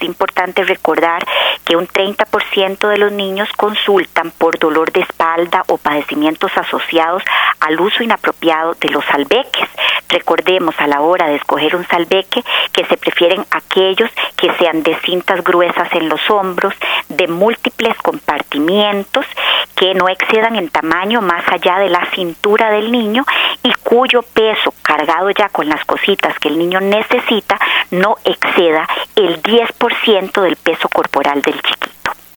importante recordar que un 30% de los niños consultan por dolor de espalda o padecimientos asociados al uso inapropiado de los salbeques. Recordemos a la hora de escoger un salbeque que se prefieren aquellos que sean de cintas gruesas en los hombros, de múltiples compartimientos, que no excedan en tamaño más allá de la cintura del niño y cuyo peso, cargado ya con las cositas que el niño necesita, no exceda el 10% del peso corporal del chiquito.